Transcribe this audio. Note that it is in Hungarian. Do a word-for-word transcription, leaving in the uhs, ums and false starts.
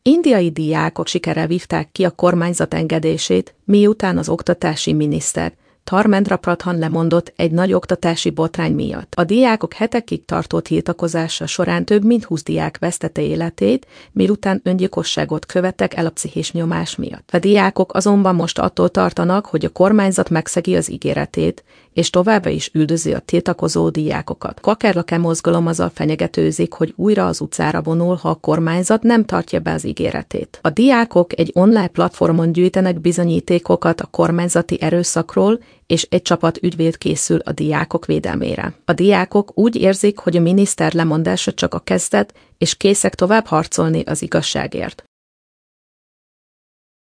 Indiai diákok sikerrel vívták ki a kormányzat engedését, miután az oktatási miniszter, Dharmendra Pradhan lemondott egy nagy oktatási botrány miatt. A diákok hetekig tartó tiltakozása során több mint húsz diák vesztette életét, miután öngyilkosságot követtek el a pszichés nyomás miatt. A diákok azonban most attól tartanak, hogy a kormányzat megszegi az ígéretét, és továbbra is üldözi a tiltakozó diákokat. Kakerlake mozgalom azzal fenyegetőzik, hogy újra az utcára vonul, ha a kormányzat nem tartja be az ígéretét. A diákok egy online platformon gyűjtenek bizonyítékokat a kormányzati erőszakról, és egy csapat ügyvéd készül a diákok védelmére. A diákok úgy érzik, hogy a miniszter lemondása csak a kezdet, és készek tovább harcolni az igazságért.